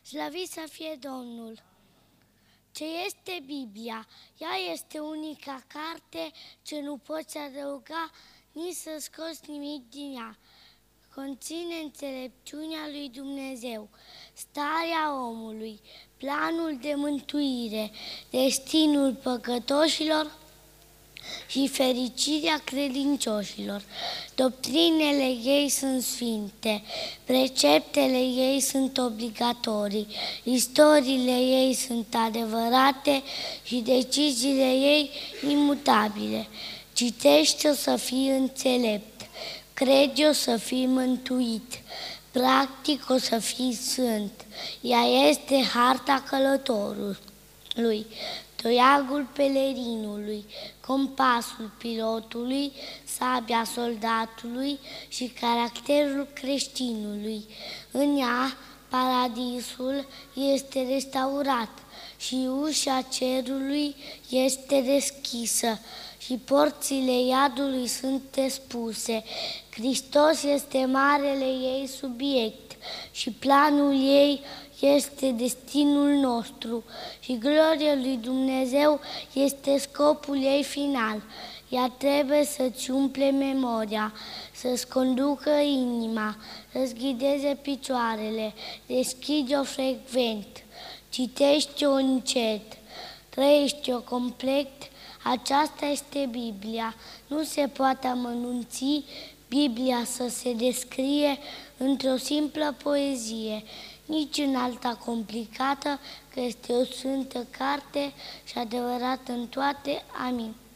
Slăvit să fie Domnul! Ce este Biblia? Ea este unica carte ce nu poți adăuga nici să scoți nimic din ea. Conține înțelepciunea lui Dumnezeu, starea omului, planul de mântuire, destinul păcătoșilor și fericirea credincioșilor. Doctrinele ei sunt sfinte, preceptele ei sunt obligatorii, istoriile ei sunt adevărate și deciziile ei imutabile. Citește-o să fii înțelept, crede-o să fii mântuit, practic o să fii sfânt. Ea este harta călătorului, toiagul pelerinului, compasul pilotului, sabia soldatului și caracterul creștinului. În ea, paradisul este restaurat și ușa cerului este deschisă și porțile iadului sunt despuse. Hristos este marele ei subiect și planul ei este destinul nostru și gloria lui Dumnezeu este scopul ei final. Ea trebuie să-ți umple memoria, să-ți conducă inima, să-ți ghideze picioarele, deschide-o frecvent, citește-o încet, trăiește-o complet. Aceasta este Biblia. Nu se poate amănunți Biblia să se descrie într-o simplă poezie, nici în alta complicată, că este o sfântă carte și adevărată în toate. Amin.